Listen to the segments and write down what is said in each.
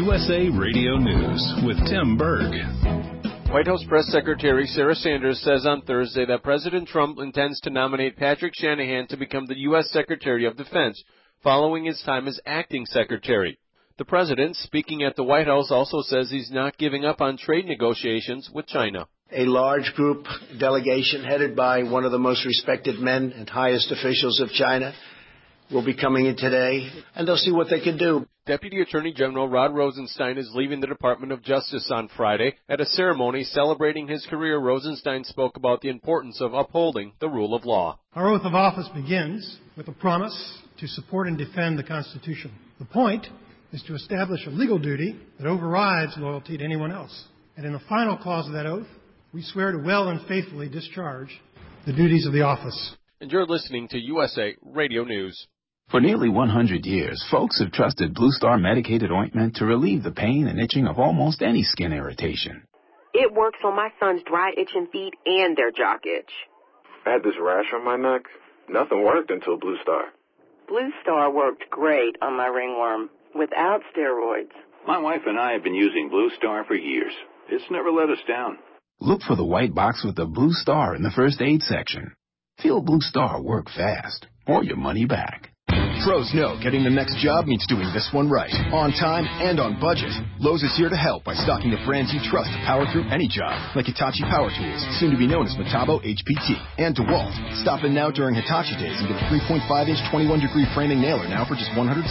USA Radio News with Tim Berg. White House Press Secretary Sarah Sanders says on Thursday that President Trump intends to nominate Patrick Shanahan to become the U.S. Secretary of Defense following his time as acting secretary. The president, speaking at the White House, also says he's not giving up on trade negotiations with China. A large group delegation headed by one of the most respected men and highest officials of China will be coming in today, and they'll see what they can do. Deputy Attorney General Rod Rosenstein is leaving the Department of Justice on Friday. At a ceremony celebrating his career, Rosenstein spoke about the importance of upholding the rule of law. Our oath of office begins with a promise to support and defend the Constitution. The point is to establish a legal duty that overrides loyalty to anyone else. And in the final clause of that oath, we swear to well and faithfully discharge the duties of the office. And you're listening to USA Radio News. For nearly 100 years, folks have trusted Blue Star medicated ointment to relieve the pain and itching of almost any skin irritation. It works on my son's dry, itching feet and their jock itch. I had this rash on my neck. Nothing worked until Blue Star. Blue Star worked great on my ringworm without steroids. My wife and I have been using Blue Star for years. It's never let us down. Look for the white box with the Blue Star in the first aid section. Feel Blue Star work fast, or your money back. Pros know getting the next job means doing this one right, on time and on budget. Lowe's is here to help by stocking the brands you trust to power through any job, like Hitachi Power Tools, soon to be known as Metabo HPT, and DeWalt. Stop in now during Hitachi Days and get a 3.5-inch 21-degree framing nailer now for just $169.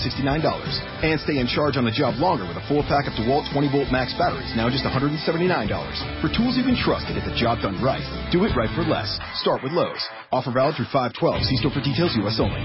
And stay in charge on the job longer with a full pack of DeWalt 20-volt max batteries, now just $179. For tools you can trust to get the job done right, do it right for less. Start with Lowe's. Offer valid through 5/12. See store for details, U.S. only.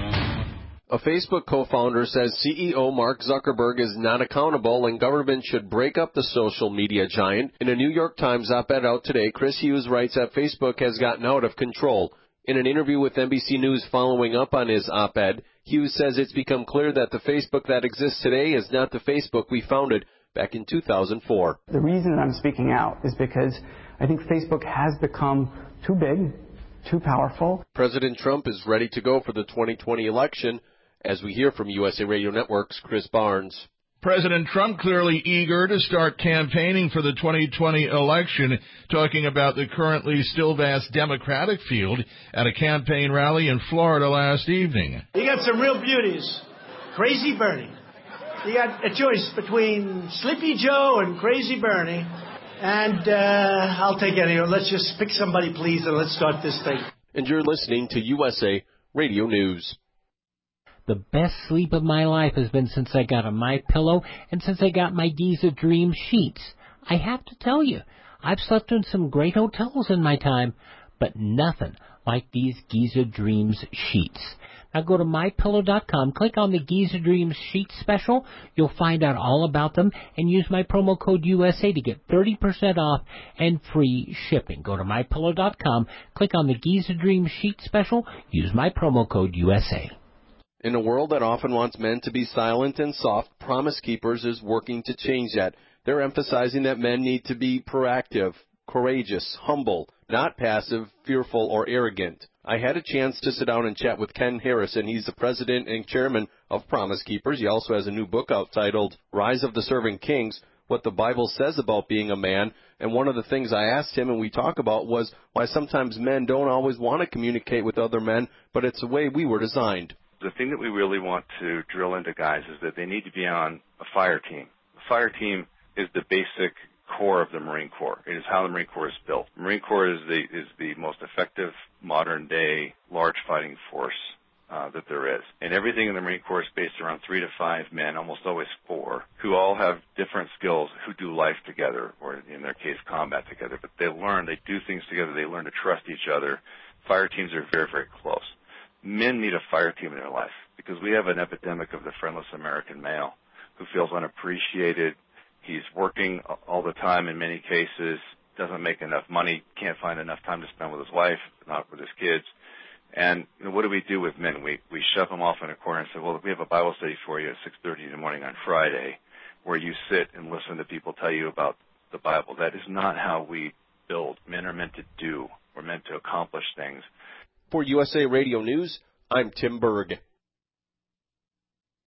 A Facebook co-founder says CEO Mark Zuckerberg is not accountable and government should break up the social media giant. In a New York Times op-ed out today, Chris Hughes writes that Facebook has gotten out of control. In an interview with NBC News following up on his op-ed, Hughes says it's become clear that the Facebook that exists today is not the Facebook we founded back in 2004. The reason I'm speaking out is because I think Facebook has become too big, too powerful. President Trump is ready to go for the 2020 election. As we hear from USA Radio Network's Chris Barnes. President Trump clearly eager to start campaigning for the 2020 election, talking about the currently still vast Democratic field at a campaign rally in Florida last evening. You got some real beauties. Crazy Bernie. You got a choice between Sleepy Joe and Crazy Bernie. And I'll take any. Let's just pick somebody, please, and let's start this thing. And you're listening to USA Radio News. The best sleep of my life has been since I got a MyPillow and since I got my Giza Dream sheets. I have to tell you, I've slept in some great hotels in my time, but nothing like these Giza Dreams sheets. Now go to MyPillow.com, click on the Giza Dreams sheet special. You'll find out all about them and use my promo code USA to get 30% off and free shipping. Go to MyPillow.com, click on the Giza Dreams sheet special, use my promo code USA. In a world that often wants men to be silent and soft, Promise Keepers is working to change that. They're emphasizing that men need to be proactive, courageous, humble, not passive, fearful, or arrogant. I had a chance to sit down and chat with Ken Harrison. He's the president and chairman of Promise Keepers. He also has a new book out titled Rise of the Serving Kings, What the Bible Says About Being a Man. And one of the things I asked him and we talk about was why sometimes men don't always want to communicate with other men, but it's the way we were designed. The thing that we really want to drill into guys is that they need to be on a fire team. The fire team is the basic core of the Marine Corps. It is how the Marine Corps is built. The Marine Corps is the most effective modern-day large fighting force that there is. And everything in the Marine Corps is based around 3 to 5 men, almost always 4, who all have different skills, who do life together, or in their case, combat together. But they do things together, they learn to trust each other. Fire teams are very, very close. Men need a fire team in their life because we have an epidemic of the friendless American male who feels unappreciated. He's working all the time in many cases, doesn't make enough money, can't find enough time to spend with his wife, not with his kids. And what do we do with men? We shove them off in a corner and say, well, we have a Bible study for you at 6:30 in the morning on Friday where you sit and listen to people tell you about the Bible. That is not how we build. Men are meant to do. We're meant to accomplish things. For USA Radio News, I'm Tim Berg.